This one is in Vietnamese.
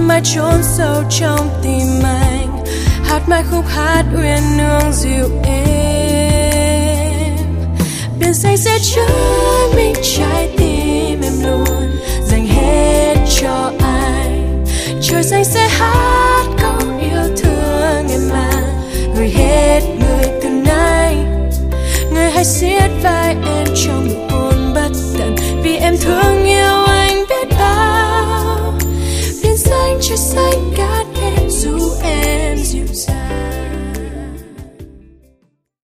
mãi chôn sâu trong tim anh, hát mãi khúc hát uyên nương dịu êm. Biển xanh sẽ chứa mình trái tim em luôn dành hết cho anh. Trời xanh sẽ hát câu yêu thương em mà gửi hết người từ nay. Người hãy siết vai em trong nụ hôn bất tận, vì em thương yêu